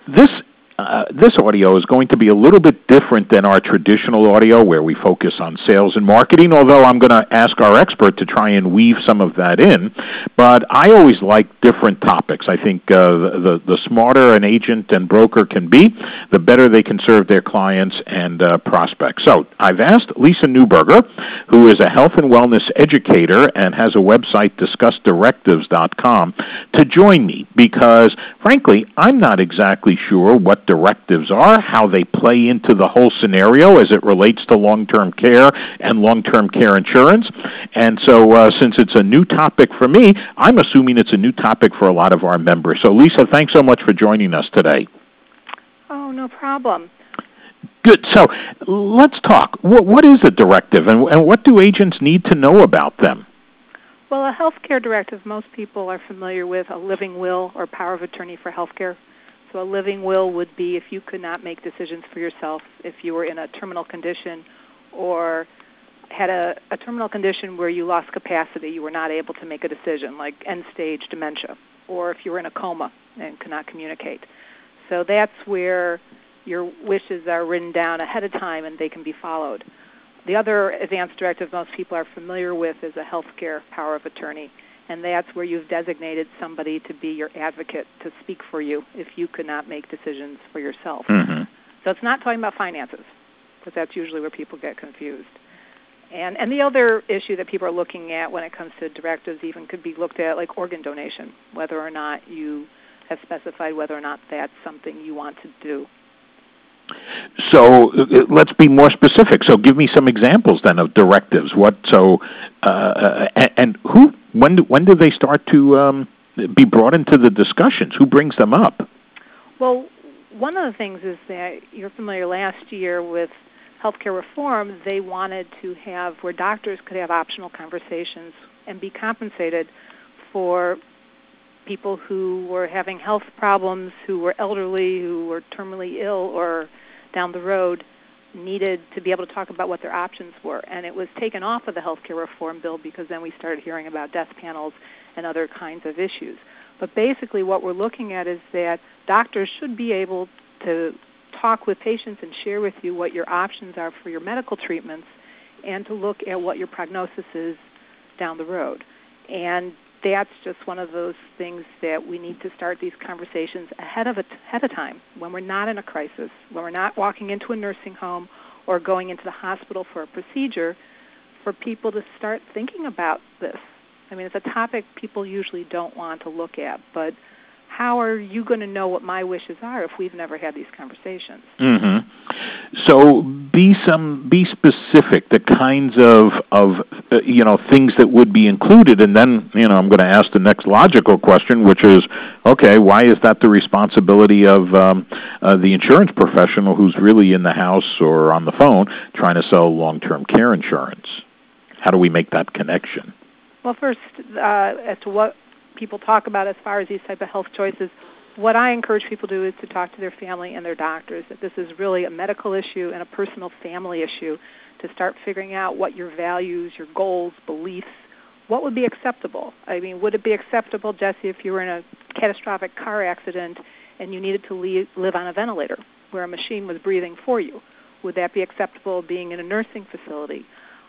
This audio is going to be a little bit different than our traditional audio where we focus on sales and marketing, although I'm going to ask our expert to try and weave some of that in. But I always like different topics. I think the smarter an agent and broker can be, the better they can serve their clients and prospects. So I've asked Lisa Newberger, who is a health and wellness educator and has a website, discussdirectives.com, to join me because, frankly, I'm not exactly sure what directives are, how they play into the whole scenario as it relates to long-term care and long-term care insurance. And so since it's a new topic for me, I'm assuming it's a new topic for a lot of our members. So Lisa, thanks so much for joining us today. Oh, no problem. Good. So let's talk. What is a directive and what do agents need to know about them? Well, a healthcare directive, most people are familiar with a living will or power of attorney for healthcare. So a living will would be if you could not make decisions for yourself, if you were in a terminal condition or had a terminal condition where you lost capacity, you were not able to make a decision, like end-stage dementia, or if you were in a coma and could not communicate. So that's where your wishes are written down ahead of time and they can be followed. The other advanced directive most people are familiar with is a healthcare power of attorney. And that's where you've designated somebody to be your advocate, to speak for you if you could not make decisions for yourself. Mm-hmm. So it's not talking about finances, because that's usually where people get confused. And the other issue that people are looking at when it comes to directives even could be looked at like organ donation, whether or not you have specified whether or not that's something you want to do. So let's be more specific. So give me some examples then of directives. And who? When do they start to be brought into the discussions? Who brings them up? Well, one of the things is that you're familiar last year with healthcare reform. They wanted to have where doctors could have optional conversations and be compensated for people who were having health problems, who were elderly, who were terminally ill, or down the road needed to be able to talk about what their options were. And it was taken off of the healthcare reform bill because then we started hearing about death panels and other kinds of issues. But basically what we're looking at is that doctors should be able to talk with patients and share with you what your options are for your medical treatments and to look at what your prognosis is down the road. And that's just one of those things that we need to start these conversations ahead of time, when we're not in a crisis, when we're not walking into a nursing home or going into the hospital for a procedure, for people to start thinking about this. I mean, it's a topic people usually don't want to look at, but how are you going to know what my wishes are if we've never had these conversations? Mm-hmm. So be specific, the kinds of things that would be included, and then I'm going to ask the next logical question, which is, okay, why is that the responsibility of the insurance professional who's really in the house or on the phone trying to sell long-term care insurance? How do we make that connection? Well, first, as to what people talk about as far as these type of health choices, what I encourage people to do is to talk to their family and their doctors, that this is really a medical issue and a personal family issue, to start figuring out what your values, your goals, beliefs, what would be acceptable. I mean, would it be acceptable, Jesse, if you were in a catastrophic car accident and you needed to live on a ventilator where a machine was breathing for you? Would that be acceptable being in a nursing facility?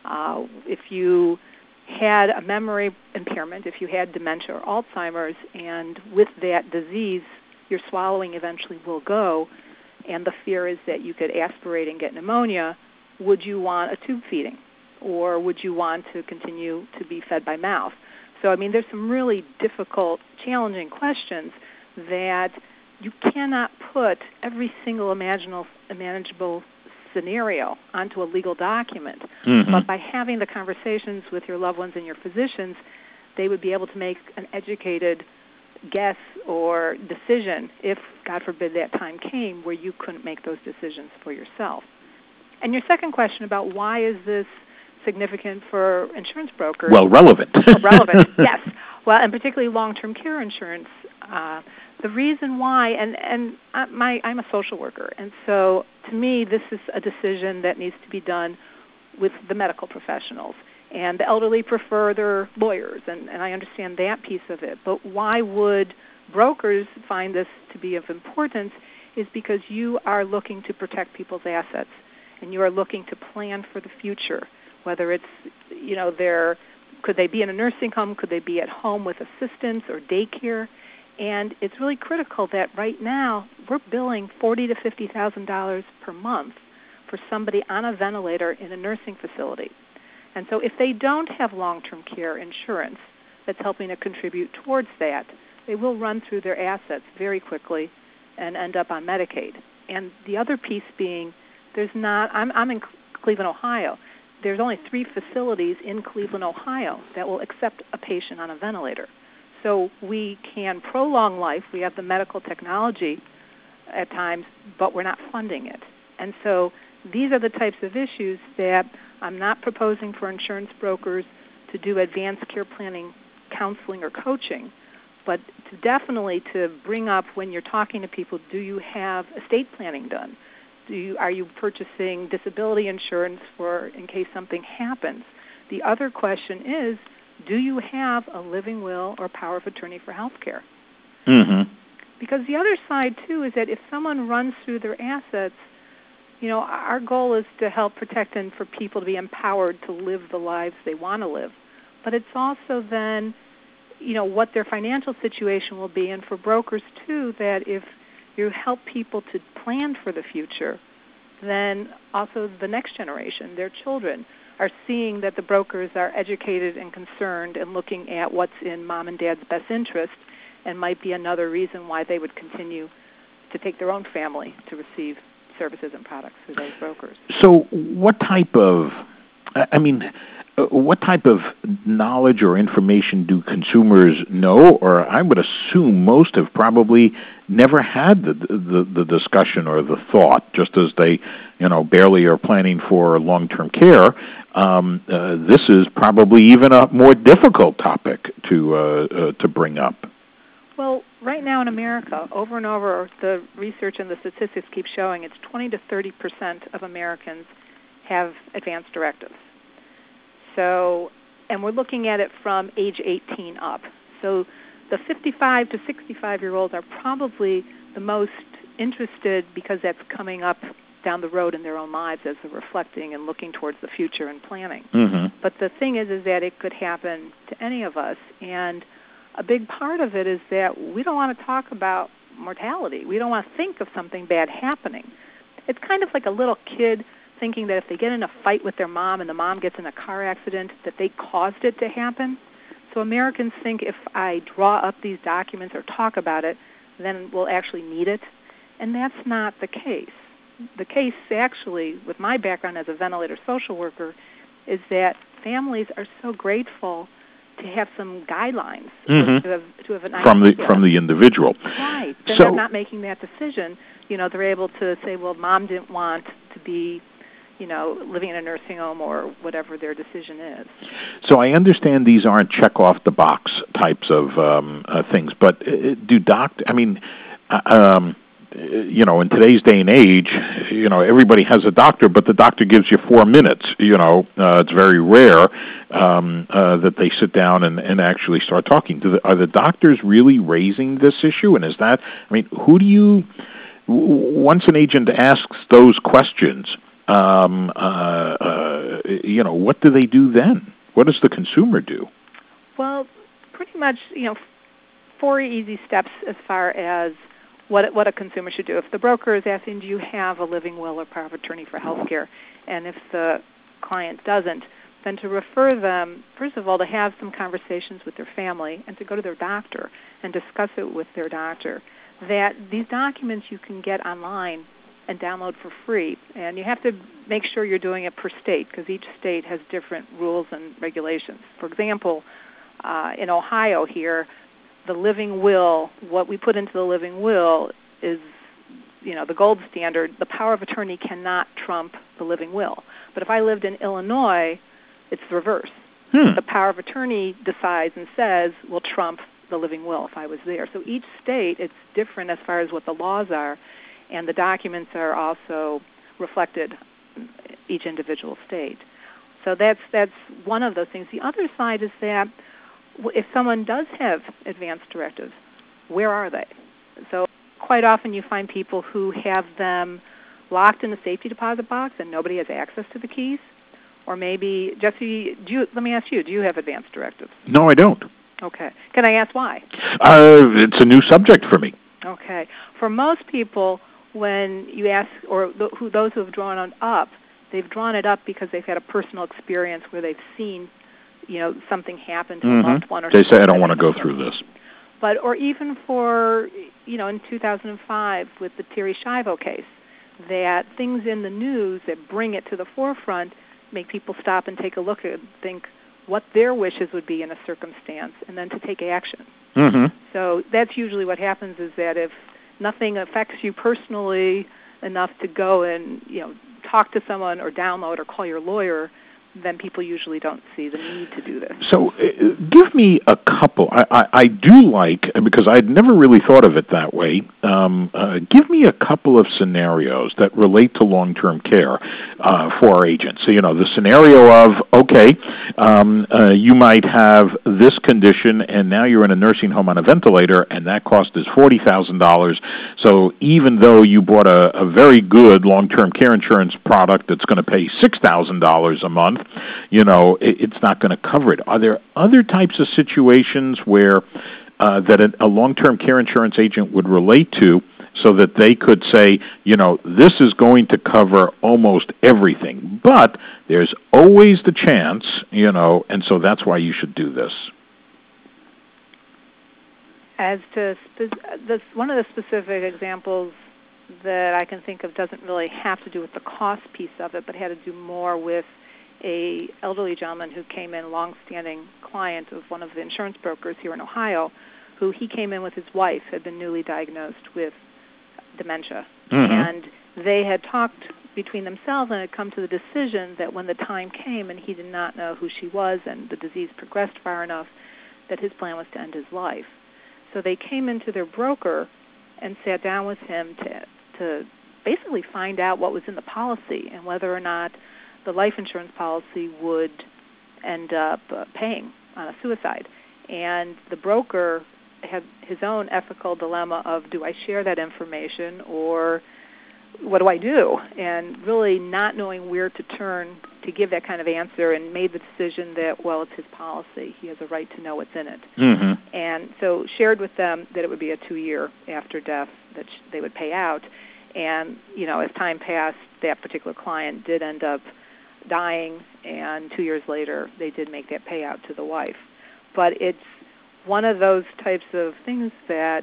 If you had a memory impairment, if you had dementia or Alzheimer's, and with that disease, your swallowing eventually will go, and the fear is that you could aspirate and get pneumonia, would you want a tube feeding? Or would you want to continue to be fed by mouth? So, I mean, there's some really difficult, challenging questions that you cannot put every single imaginable scenario onto a legal document. Mm-hmm. But by having the conversations with your loved ones and your physicians, they would be able to make an educated guess or decision if, God forbid, that time came where you couldn't make those decisions for yourself. And your second question about why is this significant for insurance brokers? Well, relevant. Relevant, yes. Well, and particularly long-term care insurance. The reason why, I'm a social worker, and so to me this is a decision that needs to be done with the medical professionals. And the elderly prefer their lawyers, and I understand that piece of it. But why would brokers find this to be of importance is because you are looking to protect people's assets, and you are looking to plan for the future, whether it's, could they be in a nursing home, could they be at home with assistance or daycare, and it's really critical that right now we're billing $40,000 to $50,000 per month for somebody on a ventilator in a nursing facility. And so if they don't have long-term care insurance that's helping to contribute towards that, they will run through their assets very quickly and end up on Medicaid. And the other piece being, I'm in Cleveland, Ohio. There's only 3 facilities in Cleveland, Ohio that will accept a patient on a ventilator. So we can prolong life. We have the medical technology at times, but we're not funding it. And so these are the types of issues that I'm not proposing for insurance brokers to do advanced care planning counseling or coaching, but definitely to bring up when you're talking to people, do you have estate planning done? Are you purchasing disability insurance for in case something happens? The other question is, do you have a living will or power of attorney for health care? Mm-hmm. Because the other side, too, is that if someone runs through their assets, our goal is to help protect and for people to be empowered to live the lives they want to live. But it's also then, what their financial situation will be. And for brokers, too, that if you help people to plan for the future, then also the next generation, their children, are seeing that the brokers are educated and concerned and looking at what's in mom and dad's best interest, and might be another reason why they would continue to take their own family to receive services and products through those brokers. So what type of knowledge or information do consumers know? Or I would assume most have probably never had the discussion or the thought, just as they, barely are planning for long-term care. This is probably even a more difficult topic to bring up. Well, right now in America, over and over, the research and the statistics keep showing it's 20 to 30% of Americans have advance directives. So, and we're looking at it from age 18 up. So the 55 to 65-year-olds are probably the most interested because that's coming up down the road in their own lives as they're reflecting and looking towards the future and planning. Mm-hmm. But the thing is that it could happen to any of us, and a big part of it is that we don't want to talk about mortality. We don't want to think of something bad happening. It's kind of like a little kid thinking that if they get in a fight with their mom and the mom gets in a car accident, that they caused it to happen. So Americans think if I draw up these documents or talk about it, then we'll actually need it. And that's not the case. The case actually, with my background as a ventilator social worker, is that families are so grateful to have some guidelines, mm-hmm. to have an idea. From the individual. Right. Then they're not making that decision. They're able to say, well, mom didn't want to be, living in a nursing home or whatever their decision is. So I understand these aren't check-off-the-box types of things, but do in today's day and age, everybody has a doctor, but the doctor gives you 4 minutes. It's very rare that they sit down and actually start talking. Are the doctors really raising this issue? And is that, who do you, once an agent asks those questions, what do they do then? What does the consumer do? Well, pretty much, 4 easy steps as far as what a consumer should do. If the broker is asking, do you have a living will or power of attorney for health care? And if the client doesn't, then to refer them, first of all, to have some conversations with their family and to go to their doctor and discuss it with their doctor. That these documents you can get online and download for free. And you have to make sure you're doing it per state because each state has different rules and regulations. For example, in Ohio here, the living will, what we put into the living will is, the gold standard. The power of attorney cannot trump the living will. But if I lived in Illinois, it's the reverse. The power of attorney decides and says will trump the living will if I was there. So each state, it's different as far as what the laws are, and the documents are also reflected in each individual state. So that's one of those things. The other side is that if someone does have advance directives, where are they? So quite often you find people who have them locked in a safety deposit box and nobody has access to the keys. Or maybe, Jesse, let me ask you, do you have advance directives? No, I don't. Okay. Can I ask why? It's a new subject for me. Okay. For most people, when you ask, or those who have drawn it up, they've drawn it up because they've had a personal experience where they've seen, something happen to a loved one. Or they say, I don't want to go through this. But, or even for, in 2005 with the Terri Schiavo case, that things in the news that bring it to the forefront make people stop and take a look and think what their wishes would be in a circumstance, and then to take action. So that's usually what happens, is that if nothing affects you personally enough to go and talk to someone or download or call your lawyer, then people usually don't see the need to do this. So give me a couple. I do like, because I'd never really thought of it that way, give me a couple of scenarios that relate to long-term care for our agents. So, the scenario of, okay, you might have this condition and now you're in a nursing home on a ventilator and that cost is $40,000. So even though you bought a very good long-term care insurance product that's going to pay $6,000 a month, it's not going to cover it. Are there other types of situations where that a long-term care insurance agent would relate to, so that they could say, this is going to cover almost everything, but there's always the chance, and so that's why you should do this? As to one of the specific examples that I can think of doesn't really have to do with the cost piece of it, but had to do more with a elderly gentleman who came in, long-standing client of one of the insurance brokers here in Ohio, who he came in with his wife, had been newly diagnosed with dementia. And they had talked between themselves and had come to the decision that when the time came and he did not know who she was and the disease progressed far enough, that his plan was to end his life. So they came into their broker and sat down with him to basically find out what was in the policy and whether or not the life insurance policy would end up paying on a suicide. And the broker had his own ethical dilemma of, do I share that information or what do I do? And really not knowing where to turn to give that kind of answer, and made the decision that, well, it's his policy. He has a right to know what's in it. And so shared with them that it would be a 2-year after death that they would pay out. And, as time passed, that particular client did end up dying, and 2 years later they did make that payout to the wife. But it's one of those types of things that,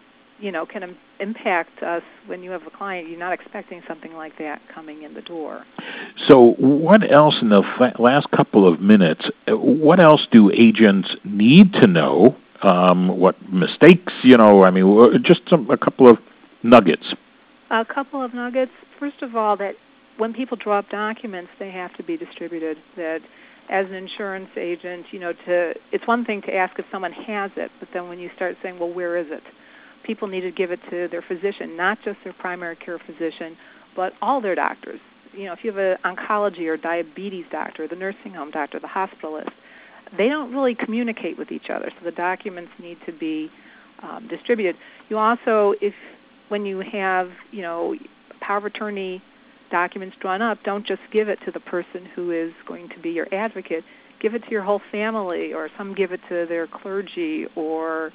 can impact us when you have a client. You're not expecting something like that coming in the door. So what else in the last couple of minutes, what else do agents need to know? What mistakes, just a couple of nuggets. A couple of nuggets. First of all, that when people draw up documents, they have to be distributed. That as an insurance agent, it's one thing to ask if someone has it, but then when you start saying, well, where is it? People need to give it to their physician, not just their primary care physician, but all their doctors. If you have an oncology or diabetes doctor, the nursing home doctor, the hospitalist, they don't really communicate with each other, so the documents need to be distributed. You also, when you have, power of attorney documents drawn up, don't just give it to the person who is going to be your advocate. Give it to your whole family, or some give it to their clergy or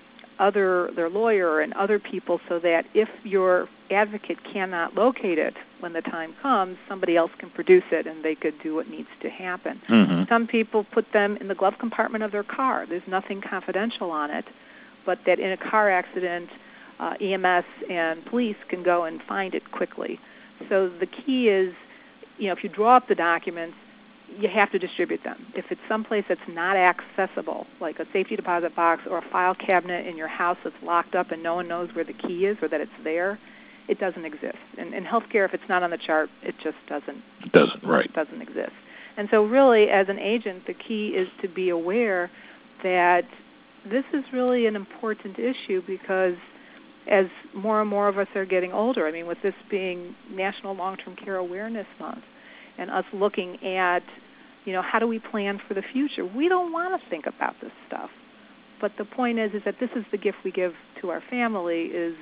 their lawyer and other people, so that if your advocate cannot locate it when the time comes, somebody else can produce it and they could do what needs to happen. Some people put them in the glove compartment of their car. There's nothing confidential on it, but that in a car accident, EMS and police can go and find it quickly. So the key is, if you draw up the documents, you have to distribute them. If it's someplace that's not accessible, like a safety deposit box or a file cabinet in your house that's locked up and no one knows where the key is or that it's there, it doesn't exist. And in healthcare, if it's not on the chart, it just doesn't. It doesn't exist. And so really, as an agent, the key is to be aware that this is really an important issue, because as more and more of us are getting older, with this being National Long-Term Care Awareness Month, and us looking at, how do we plan for the future? We don't want to think about this stuff. But the point is that this is the gift we give to our family, is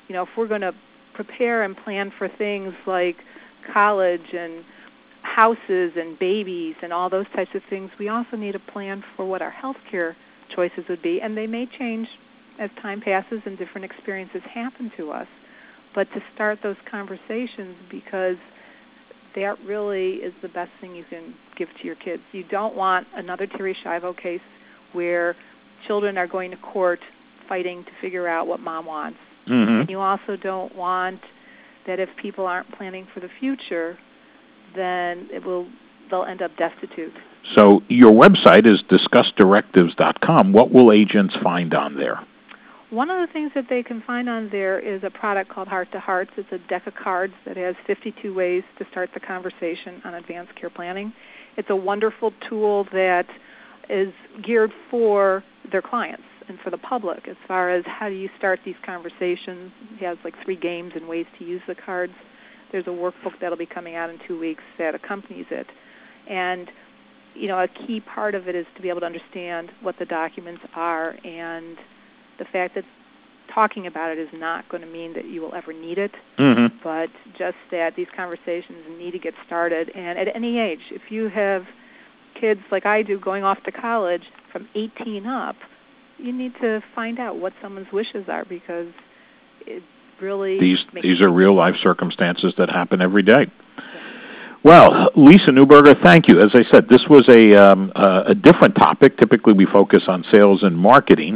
if we're going to prepare and plan for things like college and houses and babies and all those types of things, we also need a plan for what our health care choices would be, and they may change as time passes and different experiences happen to us. But to start those conversations, because that really is the best thing you can give to your kids. You don't want another Terri Schiavo case where children are going to court fighting to figure out what mom wants. Mm-hmm. And you also don't want that if people aren't planning for the future, then they'll end up destitute. So your website is discussdirectives.com. What will agents find on there? One of the things that they can find on there is a product called Heart to Hearts. It's a deck of cards that has 52 ways to start the conversation on advanced care planning. It's a wonderful tool that is geared for their clients and for the public as far as how do you start these conversations. It has like 3 games and ways to use the cards. There's a workbook that'll be coming out in 2 weeks that accompanies it. And, a key part of it is to be able to understand what the documents are, and the fact that talking about it is not going to mean that you will ever need it, mm-hmm. but just that these conversations need to get started. And at any age, if you have kids like I do going off to college from 18 up, you need to find out what someone's wishes are, because it really these are real life circumstances that happen every day. Well, Lisa Newberger, thank you. As I said, this was a different topic. Typically, we focus on sales and marketing.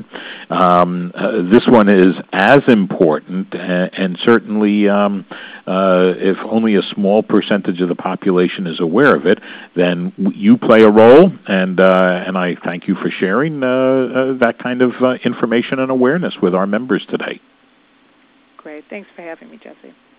This one is as important, and certainly, if only a small percentage of the population is aware of it, then you play a role. And I thank you for sharing that kind of information and awareness with our members today. Great. Thanks for having me, Jesse.